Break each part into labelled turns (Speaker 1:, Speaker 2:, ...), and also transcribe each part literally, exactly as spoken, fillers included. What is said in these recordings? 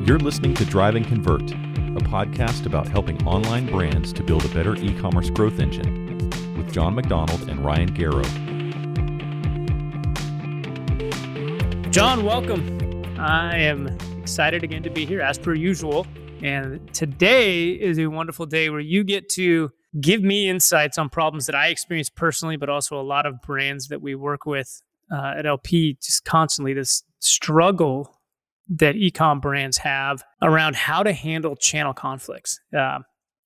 Speaker 1: You're listening to Drive and Convert, a podcast about helping online brands to build a better e-commerce growth engine with John McDonald and Ryan Garrow.
Speaker 2: John, welcome. I am excited again to be here as per usual. And today is a wonderful day where you get to give me insights on problems that I experience personally, but also a lot of brands that we work with uh, at L P, just constantly this struggle that e-com brands have around how to handle channel conflicts. Uh,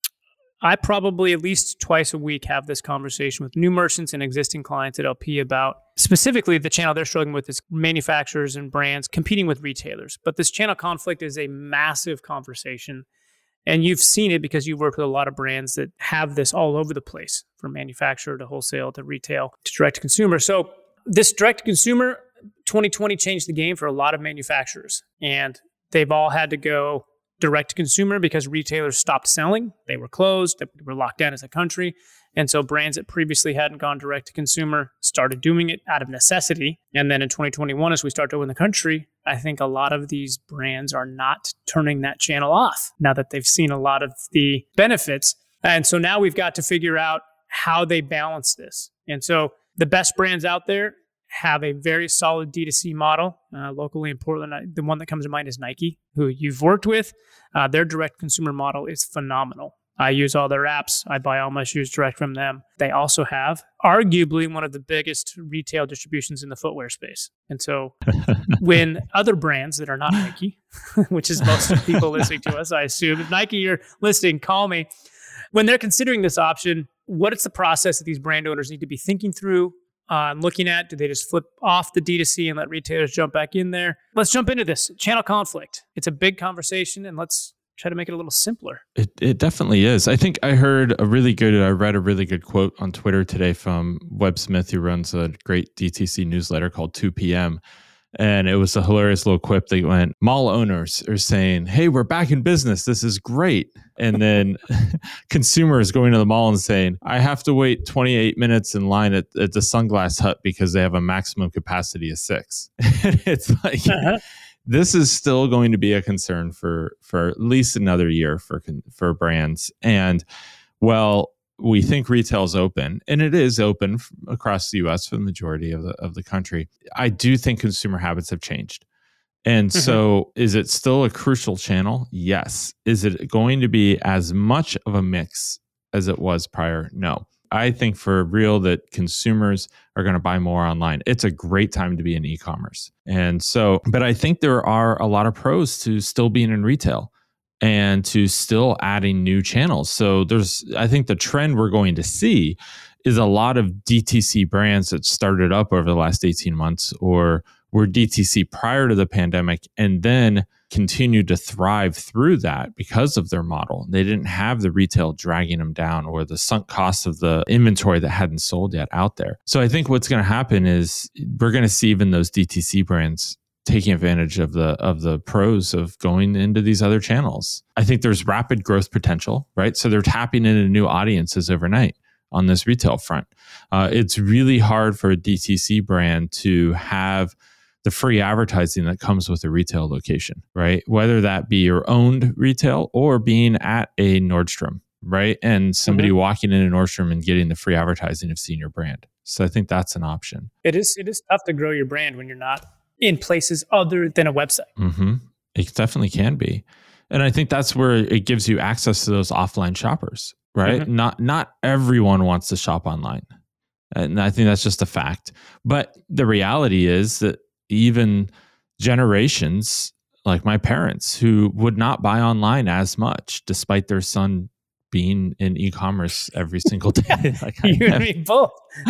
Speaker 2: I probably at least twice a week have this conversation with new merchants and existing clients at L P about specifically the channel they're struggling with is manufacturers and brands competing with retailers. But this channel conflict is a massive conversation. And you've seen it because you've worked with a lot of brands that have this all over the place, from manufacturer to wholesale to retail to direct to consumer. So this direct to consumer, twenty twenty changed the game for a lot of manufacturers. And they've all had to go direct to consumer because retailers stopped selling. They were closed. They were locked down as a country. And so brands that previously hadn't gone direct to consumer started doing it out of necessity. And then in twenty twenty-one, as we start to open the country, I think a lot of these brands are not turning that channel off now that they've seen a lot of the benefits. And so now we've got to figure out how they balance this. And so the best brands out there have a very solid D two C model. Uh, locally in Portland, the one that comes to mind is Nike, who you've worked with. Uh, their direct consumer model is phenomenal. I use all their apps. I buy all my shoes direct from them. They also have arguably one of the biggest retail distributions in the footwear space. And so when other brands that are not Nike, which is most of the people listening to us, I assume, if Nike you're listening, call me. When they're considering this option, what is the process that these brand owners need to be thinking through? Uh, looking at, do they just flip off the D two C and let retailers jump back in there? Let's jump into this. Channel conflict. It's a big conversation, and let's try to make it a little simpler.
Speaker 3: It it definitely is. I think I heard a really good, I read a really good quote on Twitter today from Webb Smith, who runs a great D T C newsletter called two p.m. And it was a hilarious little quip that went, mall owners are saying, hey, we're back in business. This is great. And then consumers going to the mall and saying, I have to wait twenty-eight minutes in line at, at the Sunglass Hut because they have a maximum capacity of six. It's like, uh-huh. This is still going to be a concern for, for at least another year for, for brands. And well, we think retail's open, and it is open across the U S for the majority of the of the country. I do think consumer habits have changed. And mm-hmm. so is it still a crucial channel? Yes. Is it going to be as much of a mix as it was prior? No. I think for real that consumers are going to buy more online. It's a great time to be in e-commerce. And so, but I think there are a lot of pros to still being in retail and to still adding new channels. So there's, I think the trend we're going to see is a lot of D T C brands that started up over the last eighteen months or were D T C prior to the pandemic and then continued to thrive through that because of their model. They didn't have the retail dragging them down or the sunk cost of the inventory that hadn't sold yet out there. So I think what's going to happen is we're going to see even those D T C brands taking advantage of the of the pros of going into these other channels. I think there's rapid growth potential, right? So they're tapping into new audiences overnight on this retail front. Uh, it's really hard for a D T C brand to have the free advertising that comes with a retail location, right? Whether that be your owned retail or being at a Nordstrom, right? And somebody mm-hmm. walking in a Nordstrom and getting the free advertising of seeing your brand. So I think that's an option.
Speaker 2: It is it is tough to grow your brand when you're not in places other than a website.
Speaker 3: Mm-hmm. It definitely can be. And I think that's where it gives you access to those offline shoppers, right? Mm-hmm. Not not everyone wants to shop online. And I think that's just a fact. But the reality is that even generations like my parents who would not buy online as much despite their son being in e-commerce every single day. Like
Speaker 2: you and me both.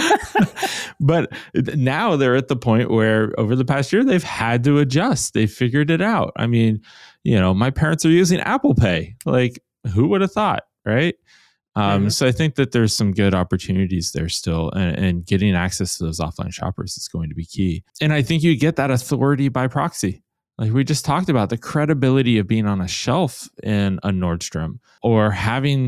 Speaker 3: But now they're at the point where over the past year, they've had to adjust. They figured it out. I mean, you know, my parents are using Apple Pay. Like, who would have thought, right? Um, mm-hmm. So I think that there's some good opportunities there still, and, and getting access to those offline shoppers is going to be key. And I think you get that authority by proxy. Like we just talked about, the credibility of being on a shelf in a Nordstrom or having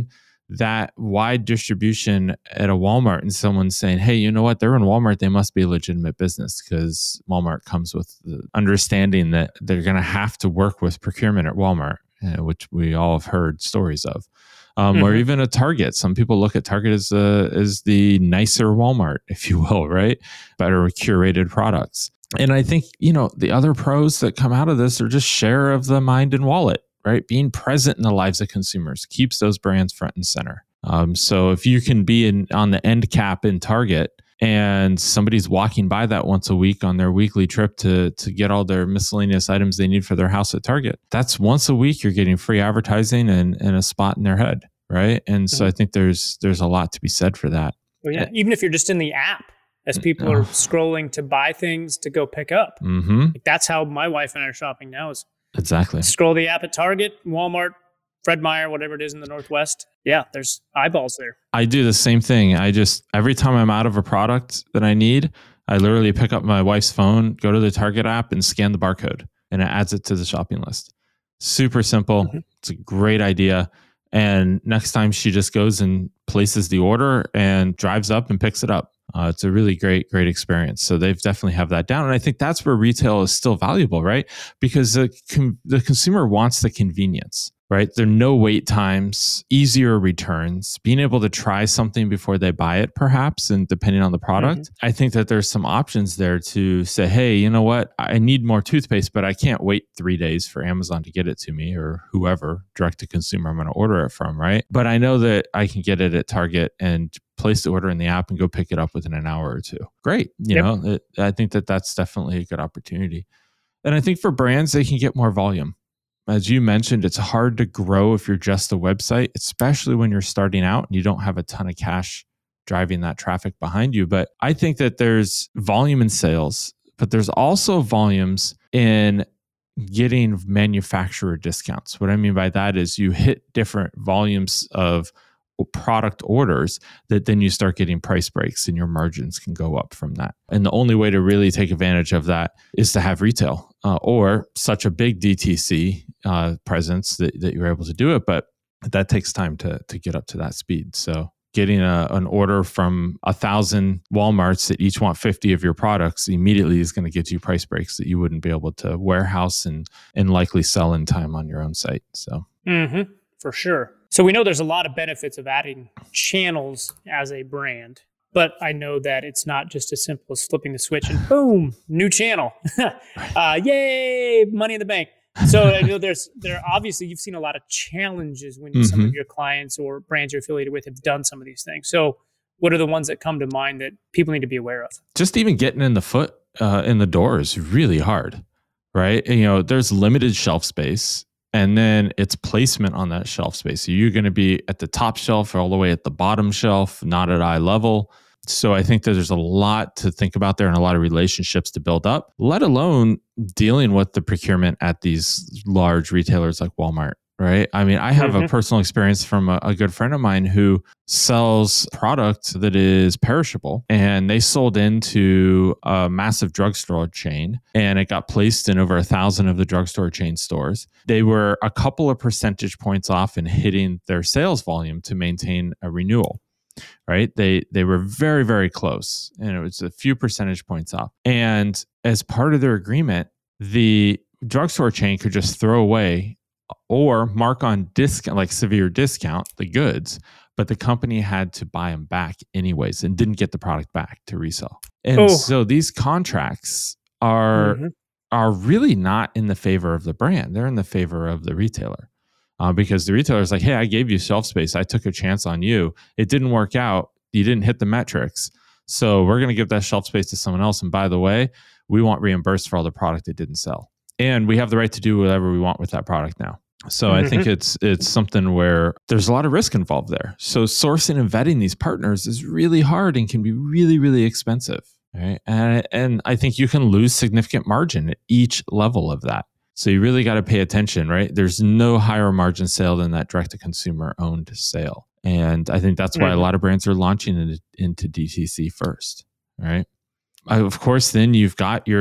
Speaker 3: that wide distribution at a Walmart and someone saying, hey, you know what? They're in Walmart. They must be a legitimate business, because Walmart comes with the understanding that they're going to have to work with procurement at Walmart, uh, which we all have heard stories of. Um, mm-hmm. Or even a Target. Some people look at Target as, a, as the nicer Walmart, if you will, right? Better curated products. And I think, you know, the other pros that come out of this are just share of the mind and wallet, right? Being present in the lives of consumers keeps those brands front and center. Um, so if you can be in on the end cap in Target and somebody's walking by that once a week on their weekly trip to, to get all their miscellaneous items they need for their house at Target, that's once a week you're getting free advertising and, and a spot in their head, right? And so mm-hmm. I think there's there's a lot to be said for that.
Speaker 2: Well, yeah, even if you're just in the app, as people are scrolling to buy things to go pick up.
Speaker 3: Mm-hmm.
Speaker 2: Like that's how my wife and I are shopping now, is
Speaker 3: exactly.
Speaker 2: Scroll the app at Target, Walmart, Fred Meyer, whatever it is in the Northwest. Yeah, there's eyeballs there.
Speaker 3: I do the same thing. I just, every time I'm out of a product that I need, I literally pick up my wife's phone, go to the Target app and scan the barcode, and it adds it to the shopping list. Super simple. Mm-hmm. It's a great idea. And next time she just goes and places the order and drives up and picks it up. Uh, it's a really great, great experience. So they've definitely have that down. And I think that's where retail is still valuable, right? Because the, com- the consumer wants the convenience, right? There are no wait times, easier returns, being able to try something before they buy it, perhaps, and depending on the product. Mm-hmm. I think that there's some options there to say, hey, you know what? I need more toothpaste, but I can't wait three days for Amazon to get it to me, or whoever, direct to consumer, I'm going to order it from, right? But I know that I can get it at Target and place the order in the app and go pick it up within an hour or two. Great. You yep. know, it, I think that that's definitely a good opportunity. And I think for brands, they can get more volume. As you mentioned, it's hard to grow if you're just a website, especially when you're starting out and you don't have a ton of cash driving that traffic behind you. But I think that there's volume in sales, but there's also volumes in getting manufacturer discounts. What I mean by that is you hit different volumes of product orders that then you start getting price breaks and your margins can go up from that. And the only way to really take advantage of that is to have retail uh, or such a big D T C uh, presence that, that you're able to do it. But that takes time to to get up to that speed. So getting a, an order from a thousand Walmarts that each want fifty of your products immediately is going to get you price breaks that you wouldn't be able to warehouse and, and likely sell in time on your own site. So
Speaker 2: mm-hmm, for sure. So we know there's a lot of benefits of adding channels as a brand, but I know that it's not just as simple as flipping the switch and boom, new channel. uh, yay, money in the bank. So I know there's there obviously you've seen a lot of challenges when mm-hmm. some of your clients or brands you're affiliated with have done some of these things. So what are the ones that come to mind that people need to be aware of?
Speaker 3: Just even getting in the foot uh, in the door is really hard, right? And, you know, there's limited shelf space. And then it's placement on that shelf space. So you're going to be at the top shelf or all the way at the bottom shelf, not at eye level. So I think that there's a lot to think about there and a lot of relationships to build up, let alone dealing with the procurement at these large retailers like Walmart, right? I mean, I have mm-hmm. a personal experience from a, a good friend of mine who sells product that is perishable, and they sold into a massive drugstore chain, and it got placed in over a thousand of the drugstore chain stores. They were a couple of percentage points off in hitting their sales volume to maintain a renewal, right? They they were very, very close, and it was a few percentage points off. And as part of their agreement, the drugstore chain could just throw away or mark on discount, like severe discount, the goods, but the company had to buy them back anyways and didn't get the product back to resell. And oh. so these contracts are mm-hmm. are really not in the favor of the brand. They're in the favor of the retailer uh, because the retailer is like, hey, I gave you shelf space. I took a chance on you. It didn't work out. You didn't hit the metrics. So we're going to give that shelf space to someone else. And by the way, we want reimbursed for all the product it didn't sell. And we have the right to do whatever we want with that product now. So mm-hmm. I think it's it's something where there's a lot of risk involved there. So sourcing and vetting these partners is really hard and can be really, really expensive. Right? And, and I think you can lose significant margin at each level of that. So you really got to pay attention, right? There's no higher margin sale than that direct-to-consumer owned sale. And I think that's why mm-hmm. a lot of brands are launching into, into D T C first, right? Of course, then you've got your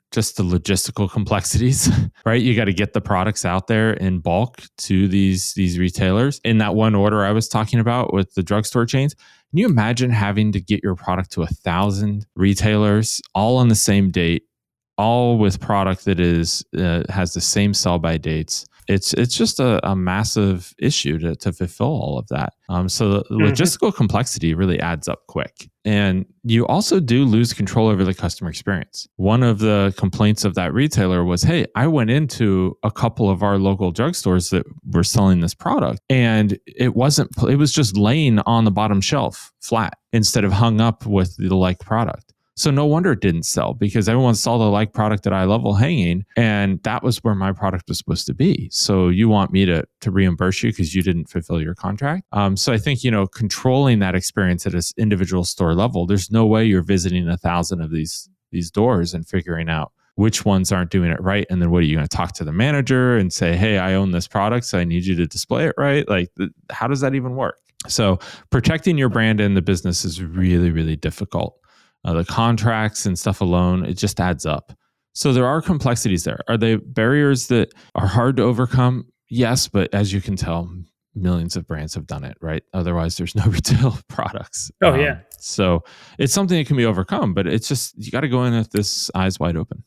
Speaker 3: just the logistical complexities, right? You got to get the products out there in bulk to these, these retailers. In that one order I was talking about with the drugstore chains, can you imagine having to get your product to a thousand retailers all on the same date, all with product that is uh, has the same sell by dates? It's it's just a, a massive issue to, to fulfill all of that. Um, so the mm-hmm. logistical complexity really adds up quick. And you also do lose control over the customer experience. One of the complaints of that retailer was, hey, I went into a couple of our local drugstores that were selling this product, and it wasn't, it was just laying on the bottom shelf flat instead of hung up with the like product. So no wonder it didn't sell, because everyone saw the like product at eye level hanging, and that was where my product was supposed to be. So you want me to to reimburse you because you didn't fulfill your contract? Um, so I think, you know, controlling that experience at an individual store level, there's no way you're visiting a thousand of these these doors and figuring out which ones aren't doing it right. And then what are you going to talk to the manager and say, hey, I own this product, so I need you to display it right? Like, th- how does that even work? So protecting your brand and the business is really, really difficult. Uh, the contracts and stuff alone, it just adds up. So there are complexities there. Are they barriers that are hard to overcome? Yes, but as you can tell, millions of brands have done it, right? Otherwise, there's no retail products.
Speaker 2: Oh,
Speaker 3: um,
Speaker 2: yeah.
Speaker 3: So it's something that can be overcome, but it's just, you got to go in with this eyes wide open.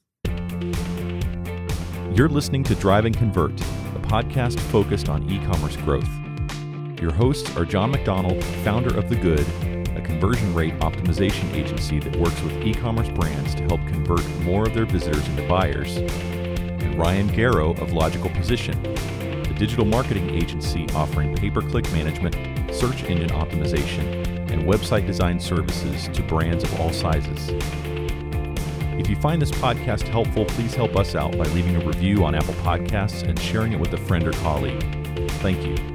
Speaker 1: You're listening to Drive and Convert, a podcast focused on e-commerce growth. Your hosts are John McDonald, founder of The Good, a conversion rate optimization agency that works with e-commerce brands to help convert more of their visitors into buyers, and Ryan Garrow of Logical Position, a digital marketing agency offering pay-per-click management, search engine optimization, and website design services to brands of all sizes. If you find this podcast helpful, please help us out by leaving a review on Apple Podcasts and sharing it with a friend or colleague. Thank you.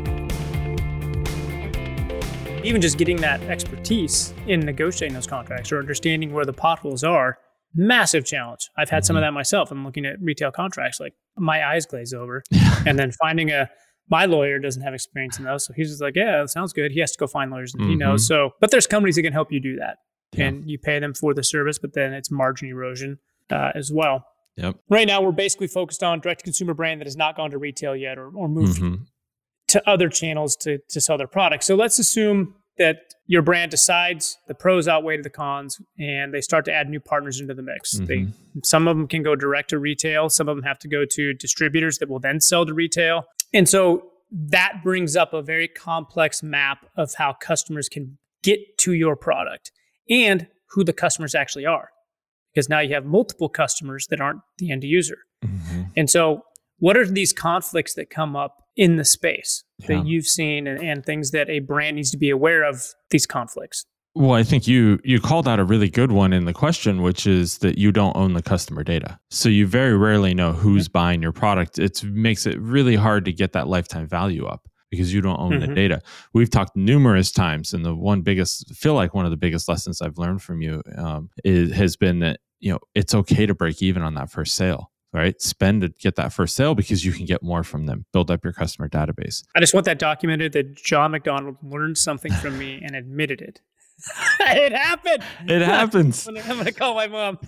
Speaker 2: Even just getting that expertise in negotiating those contracts or understanding where the potholes are, massive challenge. I've had mm-hmm. some of that myself. I'm looking at retail contracts, like my eyes glaze over. And then finding a, my lawyer doesn't have experience in those. So he's just like, yeah, that sounds good. He has to go find lawyers and mm-hmm. he knows. So, but there's companies that can help you do that. Yeah. And you pay them for the service, but then it's margin erosion uh, as well.
Speaker 3: Yep.
Speaker 2: Right now, we're basically focused on direct-to-consumer brand that has not gone to retail yet or, or moved
Speaker 3: Mm-hmm.
Speaker 2: to other channels to, to sell their products. So let's assume that your brand decides the pros outweigh the cons and they start to add new partners into the mix. Mm-hmm. They, some of them can go direct to retail. Some of them have to go to distributors that will then sell to retail. And so that brings up a very complex map of how customers can get to your product and who the customers actually are. Because now you have multiple customers that aren't the end user. Mm-hmm. And so what are these conflicts that come up in the space that yeah. you've seen and, and things that a brand needs to be aware of these conflicts?
Speaker 3: Well, I think you you called out a really good one in the question, which is that you don't own the customer data. So you very rarely know who's mm-hmm. buying your product. It makes it really hard to get that lifetime value up because you don't own mm-hmm. the data. We've talked numerous times, and the one biggest, feel like one of the biggest lessons I've learned from you um, is, has been that, you know, it's okay to break even on that first sale. Right? Spend to get that first sale because you can get more from them. Build up your customer database.
Speaker 2: I just want that documented that John McDonald learned something from me and admitted it. It happened.
Speaker 3: It happens.
Speaker 2: I'm going to call my mom.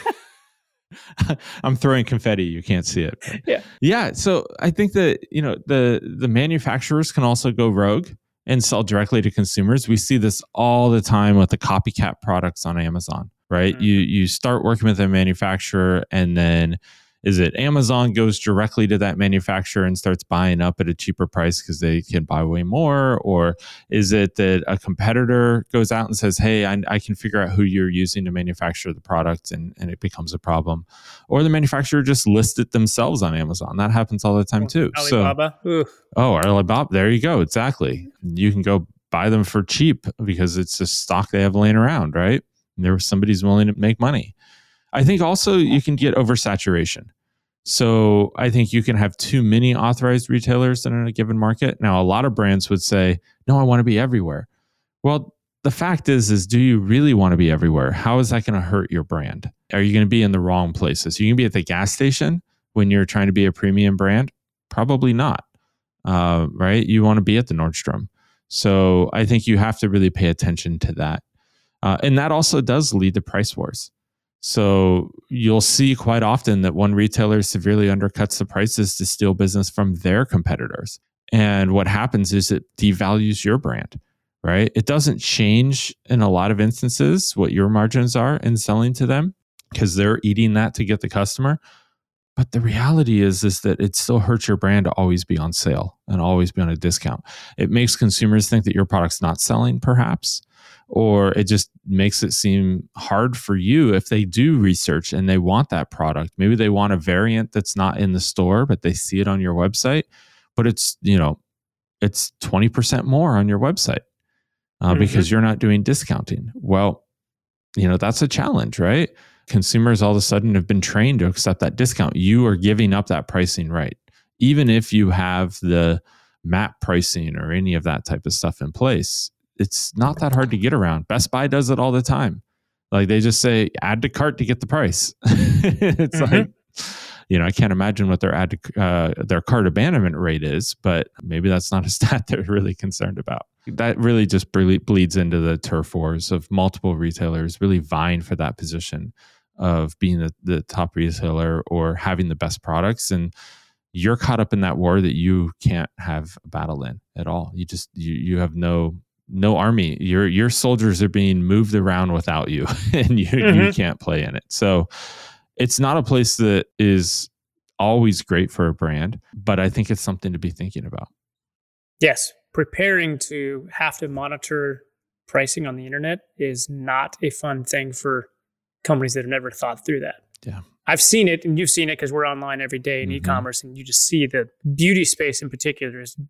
Speaker 3: I'm throwing confetti. You can't see it. But
Speaker 2: yeah.
Speaker 3: Yeah. So I think that, you know, the, the manufacturers can also go rogue and sell directly to consumers. We see this all the time with the copycat products on Amazon, right? Mm-hmm. You, you start working with a manufacturer and then is it Amazon goes directly to that manufacturer and starts buying up at a cheaper price because they can buy way more? Or is it that a competitor goes out and says, hey, I, I can figure out who you're using to manufacture the product, and, and it becomes a problem? Or the manufacturer just lists it themselves on Amazon. That happens all the time too.
Speaker 2: Alibaba.
Speaker 3: So, Ooh. Oh, Alibaba. There you go. Exactly. You can go buy them for cheap because it's just stock they have laying around, right? And there was somebody's willing to make money. I think also you can get oversaturation. So I think you can have too many authorized retailers in a given market. Now, a lot of brands would say, no, I want to be everywhere. Well, the fact is, is do you really want to be everywhere? How is that going to hurt your brand? Are you going to be in the wrong places? You can be at the gas station when you're trying to be a premium brand? Probably not, uh, right? You want to be at the Nordstrom. So I think you have to really pay attention to that. Uh, and that also does lead to price wars. So you'll see quite often that one retailer severely undercuts the prices to steal business from their competitors. And what happens is it devalues your brand, right? It doesn't change in a lot of instances what your margins are in selling to them because they're eating that to get the customer. But the reality is, is that it still hurts your brand to always be on sale and always be on a discount. It makes consumers think that your product's not selling, perhaps, or it just makes it seem hard for you if they do research and they want that product. Maybe they want a variant that's not in the store, but they see it on your website, but it's, you know, it's twenty percent more on your website uh, mm-hmm. because you're not doing discounting. Well, you know, that's a challenge, right? Consumers all of a sudden have been trained to accept that discount. You are giving up that pricing right. Even if you have the map pricing or any of that type of stuff in place, it's not that hard to get around. Best Buy does it all the time. Like they just say, add to cart to get the price. It's mm-hmm. like, you know, I can't imagine what their add to, uh, their cart abandonment rate is, but maybe that's not a stat they're really concerned about. That really just ble- bleeds into the turf wars of multiple retailers really vying for that position of being the, the top retailer or having the best products. And you're caught up in that war that you can't have a battle in at all. You just, you, you have no, no army. Your, your soldiers are being moved around without you and you, mm-hmm. you can't play in it. So it's not a place that is always great for a brand, but I think it's something to be thinking about.
Speaker 2: Yes. Preparing to have to monitor pricing on the internet is not a fun thing for companies that have never thought through that.
Speaker 3: Yeah.
Speaker 2: I've seen it, and you've seen it because we're online every day in mm-hmm. e-commerce, and you just see the beauty space in particular is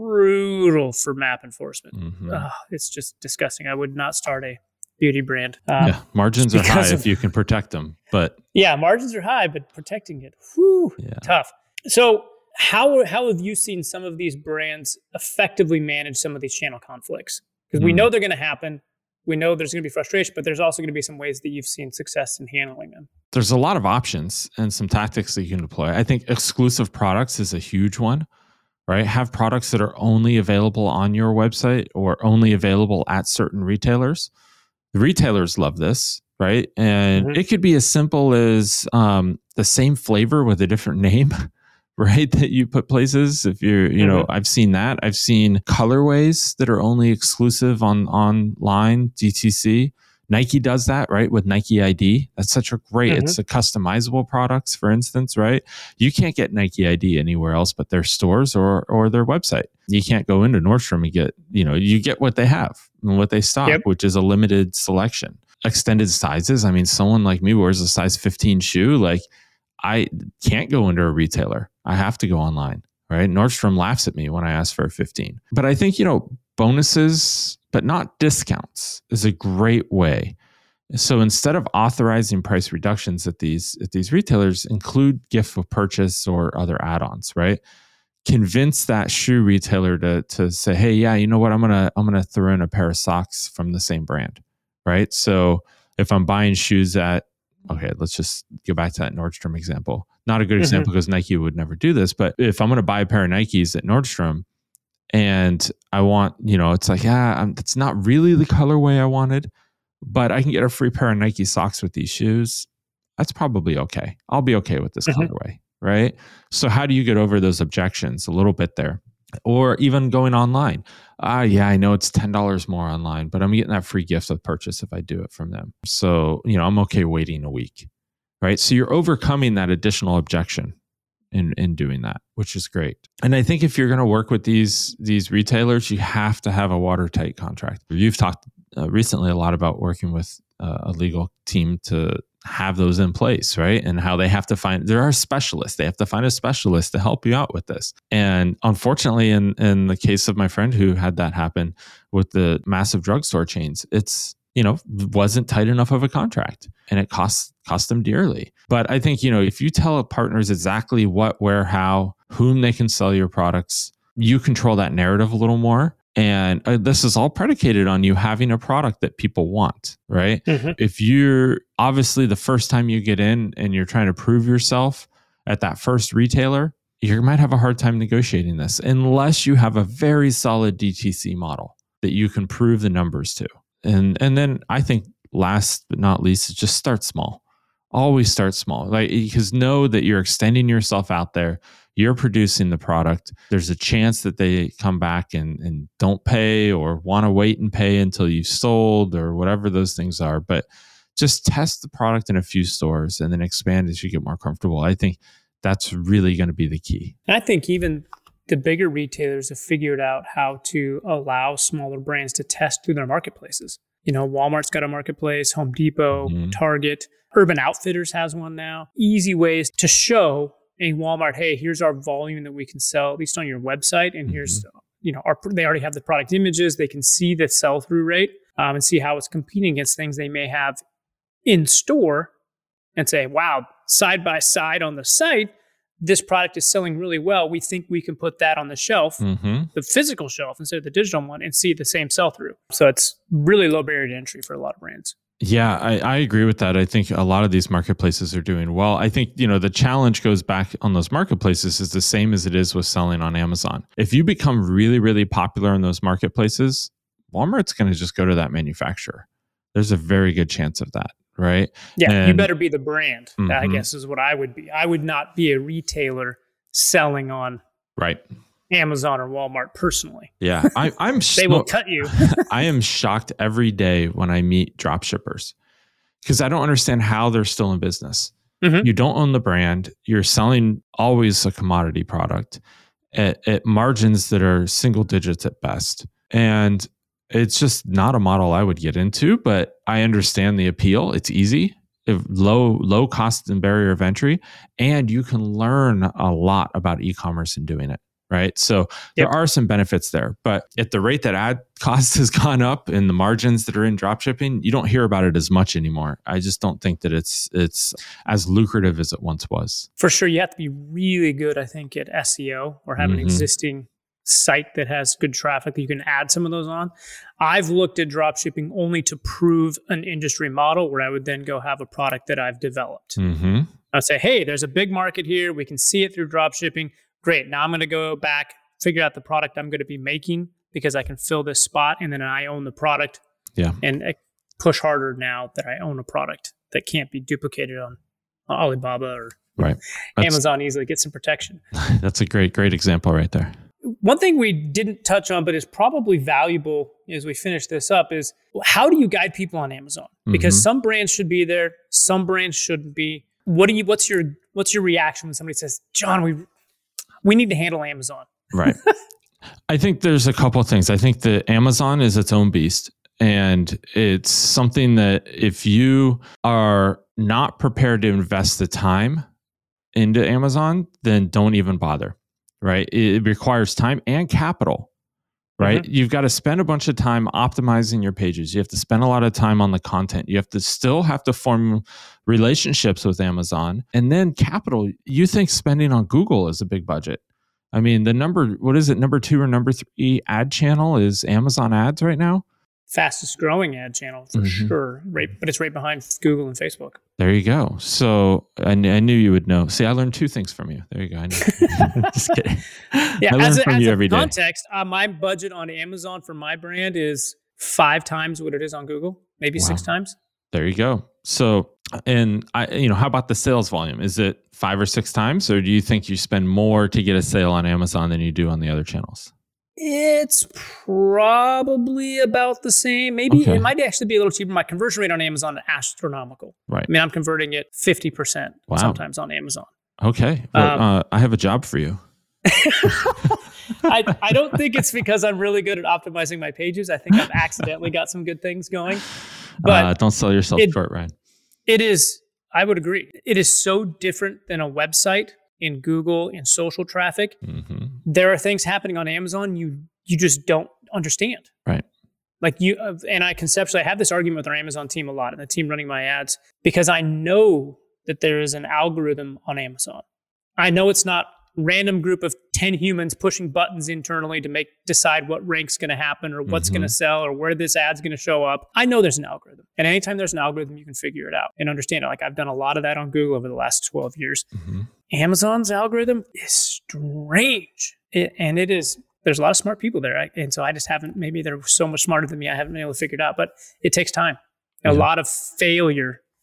Speaker 2: brutal for map enforcement. Mm-hmm. Oh, it's just disgusting. I would not start a beauty brand. Um,
Speaker 3: yeah, margins are high of, if you can protect them, but
Speaker 2: yeah, margins are high, but protecting it, whew, yeah. tough. So how how have you seen some of these brands effectively manage some of these channel conflicts? Because mm. we know they're going to happen. We know there's going to be frustration, but there's also going to be some ways that you've seen success in handling them.
Speaker 3: There's a lot of options and some tactics that you can deploy. I think exclusive products is a huge one, right? Have products that are only available on your website or only available at certain retailers. The retailers love this, right? And mm-hmm. it could be as simple as um, the same flavor with a different name, right? That you put places. If you're, you mm-hmm. know, I've seen that. I've seen colorways that are only exclusive on online D T C. Nike does that, right? With Nike I D. That's such a great, mm-hmm. it's a customizable products, for instance, right? You can't get Nike I D anywhere else but their stores or or their website. You can't go into Nordstrom and get, you know, you get what they have and what they stock, yep. which is a limited selection. Extended sizes. I mean, someone like me wears a size fifteen shoe. Like, I can't go into a retailer. I have to go online, right? Nordstrom laughs at me when I ask for a fifteen. But I think, you know, bonuses, but not discounts, is a great way. So instead of authorizing price reductions at these at these retailers, include gift with purchase or other add-ons, right? Convince that shoe retailer to to say, hey, yeah, you know what? I'm gonna I'm gonna throw in a pair of socks from the same brand, right? So if I'm buying shoes at Okay, let's just go back to that Nordstrom example. Not a good mm-hmm. example because Nike would never do this, but if I'm going to buy a pair of Nikes at Nordstrom and I want, you know, it's like, yeah, I'm, it's not really the colorway I wanted, but I can get a free pair of Nike socks with these shoes. That's probably okay. I'll be okay with this mm-hmm. colorway, right? So how do you get over those objections? A little bit there. Or even going online. Ah, uh, yeah, I know it's ten dollars more online, but I'm getting that free gift with purchase if I do it from them. So, you know, I'm okay waiting a week, right? So you're overcoming that additional objection in, in doing that, which is great. And I think if you're going to work with these, these retailers, you have to have a watertight contract. You've talked uh, recently a lot about working with uh, a legal team to have those in place, right? And how they have to find, there are specialists. They have to find a specialist to help you out with this. And unfortunately, in, in the case of my friend who had that happen with the massive drugstore chains, it's, you know, wasn't tight enough of a contract and it cost, cost them dearly. But I think, you know, if you tell partners exactly what, where, how, whom they can sell your products, you control that narrative a little more. And uh, this is all predicated on you having a product that people want, right? Mm-hmm. If you're obviously the first time you get in and you're trying to prove yourself at that first retailer, you might have a hard time negotiating this unless you have a very solid D T C model that you can prove the numbers to. And and then I think last but not least, just start small, Always start small, like, because know that you're extending yourself out there. You're producing the product. There's a chance that they come back and, and don't pay or want to wait and pay until you've sold or whatever those things are. But just test the product in a few stores and then expand as you get more comfortable. I think that's really going to be the key.
Speaker 2: And I think even the bigger retailers have figured out how to allow smaller brands to test through their marketplaces. You know, Walmart's got a marketplace, Home Depot, mm-hmm. Target, Urban Outfitters has one now. Easy ways to show a Walmart, hey, here's our volume that we can sell, at least on your website. And mm-hmm. here's, you know, our, they already have the product images. They can see the sell-through rate um, and see how it's competing against things they may have in store and say, wow, side by side on the site, this product is selling really well. We think we can put that on the shelf, mm-hmm. the physical shelf instead of the digital one, and see the same sell-through. So it's really low barrier to entry for a lot of brands.
Speaker 3: Yeah, I, I agree with that. I think a lot of these marketplaces are doing well. I think, you know, the challenge goes back on those marketplaces is the same as it is with selling on Amazon. If you become really, really popular in those marketplaces, Walmart's going to just go to that manufacturer. There's a very good chance of that, right?
Speaker 2: Yeah,
Speaker 3: and,
Speaker 2: you better be the brand, mm-hmm. I guess is what I would be. I would not be a retailer selling on
Speaker 3: right.
Speaker 2: Amazon or Walmart personally.
Speaker 3: Yeah, I, I'm.
Speaker 2: They will cut you.
Speaker 3: I am shocked every day when I meet drop shippers because I don't understand how they're still in business. Mm-hmm. You don't own the brand. You're selling always a commodity product at, at margins that are single digits at best, and it's just not a model I would get into. But I understand the appeal. It's easy, low low cost and barrier of entry, and you can learn a lot about e-commerce in doing it. Right. So yep. there are some benefits there, but at the rate that ad cost has gone up and the margins that are in dropshipping, you don't hear about it as much anymore. I just don't think that it's it's as lucrative as it once was.
Speaker 2: For sure. You have to be really good, I think, at S E O or have mm-hmm. an existing site that has good traffic that you can add some of those on. I've looked at dropshipping only to prove an industry model where I would then go have a product that I've developed. Mm-hmm. I'd say, hey, there's a big market here. We can see it through dropshipping. Great. Now I'm going to go back, figure out the product I'm going to be making because I can fill this spot and then I own the product.
Speaker 3: Yeah.
Speaker 2: And I push harder now that I own a product that can't be duplicated on Alibaba or
Speaker 3: right.
Speaker 2: Amazon easily. Get some protection.
Speaker 3: That's a great, great example right there.
Speaker 2: One thing we didn't touch on, but is probably valuable as we finish this up is how do you guide people on Amazon? Because mm-hmm. some brands should be there. Some brands shouldn't be. What do you, what's your, what's your reaction when somebody says, John, we, We need to handle Amazon.
Speaker 3: Right. I think there's a couple of things. I think that Amazon is its own beast. And it's something that if you are not prepared to invest the time into Amazon, then don't even bother. Right. It requires time and capital. Right. Mm-hmm. You've got to spend a bunch of time optimizing your pages. You have to spend a lot of time on the content. You have to still have to form relationships with Amazon. And then capital, you think spending on Google is a big budget. I mean, the number, what is it, number two or number three ad channel is Amazon ads right now?
Speaker 2: Fastest growing ad channel for mm-hmm. sure. Right, but it's right behind Google and Facebook.
Speaker 3: There you go. So I, I knew you would know. See, I learned two things from you. There you go. I know. Just kidding.
Speaker 2: Yeah,
Speaker 3: I learn
Speaker 2: as a,
Speaker 3: from
Speaker 2: as
Speaker 3: you
Speaker 2: a
Speaker 3: every day.
Speaker 2: Context, uh, my budget on Amazon for my brand is five times what it is on Google, maybe wow. six times.
Speaker 3: There you go. So, and I, you know, how about the sales volume? Is it five or six times, or do you think you spend more to get a sale on Amazon than you do on the other channels?
Speaker 2: It's probably about the same. Maybe okay. It might actually be a little cheaper. My conversion rate on Amazon is astronomical.
Speaker 3: Right.
Speaker 2: I mean, I'm converting it fifty percent
Speaker 3: wow.
Speaker 2: sometimes on Amazon.
Speaker 3: Okay. Well, um, uh, I have a job for you.
Speaker 2: I, I don't think it's because I'm really good at optimizing my pages. I think I've accidentally got some good things going. But
Speaker 3: uh, don't sell yourself it, short, Ryan.
Speaker 2: It is, I would agree. It is so different than a website in Google and social traffic. Mm-hmm. There are things happening on Amazon you you just don't understand.
Speaker 3: Right.
Speaker 2: Like you, uh, and I conceptually I have this argument with our Amazon team a lot and the team running my ads because I know that there is an algorithm on Amazon. I know it's not random group of ten humans pushing buttons internally to make decide what rank's going to happen or what's mm-hmm. going to sell or where this ad's going to show up. I know there's an algorithm. And anytime there's an algorithm, you can figure it out and understand it. Like I've done a lot of that on Google over the last twelve years. Mm-hmm. Amazon's algorithm is strange. It, and it is, there's a lot of smart people there. Right? And so I just haven't, maybe they're so much smarter than me, I haven't been able to figure it out, but it takes time. Yeah. A lot of failure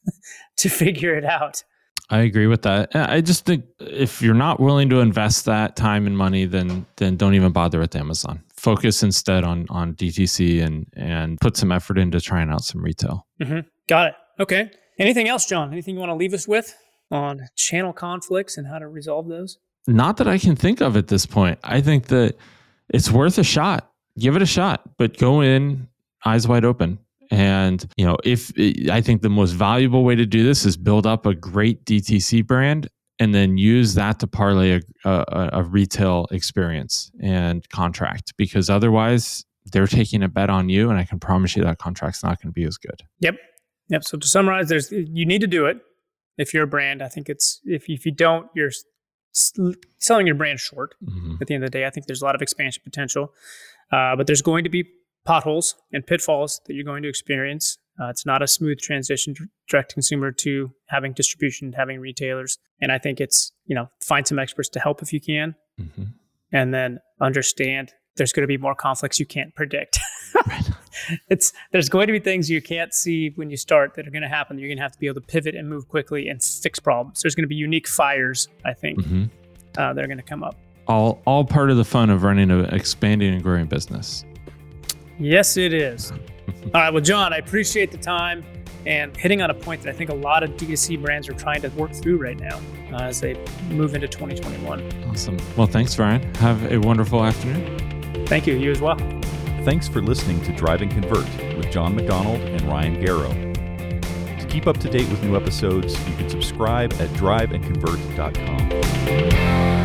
Speaker 2: to figure it out.
Speaker 3: I agree with that. I just think if you're not willing to invest that time and money, then then don't even bother with Amazon. Focus instead on on D T C and and put some effort into trying out some retail.
Speaker 2: Mm-hmm. Got it. Okay. Anything else, John? Anything you want to leave us with on channel conflicts and how to resolve those?
Speaker 3: Not that I can think of at this point. I think that it's worth a shot. Give it a shot, but go in eyes wide open. And, you know, if I think the most valuable way to do this is build up a great D T C brand and then use that to parlay a, a, a retail experience and contract, because otherwise they're taking a bet on you. And I can promise you that contract's not going to be as good.
Speaker 2: Yep. Yep. So to summarize, there's, you need to do it. If you're a brand, I think it's, if, if you don't, you're selling your brand short. Mm-hmm. At the end of the day, I think there's a lot of expansion potential, uh, but there's going to be potholes and pitfalls that you're going to experience. Uh, it's not a smooth transition direct consumer to having distribution, having retailers. And I think it's, you know, find some experts to help if you can. Mm-hmm. And then understand there's going to be more conflicts you can't predict. It's there's going to be things you can't see when you start that are going to happen. You're going to have to be able to pivot and move quickly and fix problems. There's going to be unique fires, I think, mm-hmm. uh, that are going to come up.
Speaker 3: All all part of the fun of running an expanding and growing business.
Speaker 2: Yes, it is. All right. Well, John, I appreciate the time and hitting on a point that I think a lot of D two C brands are trying to work through right now uh, as they move into twenty twenty-one.
Speaker 3: Awesome. Well, thanks, Ryan. Have a wonderful afternoon.
Speaker 2: Thank you. You as well.
Speaker 1: Thanks for listening to Drive and Convert with John McDonald and Ryan Garrow. To keep up to date with new episodes, you can subscribe at drive and convert dot com.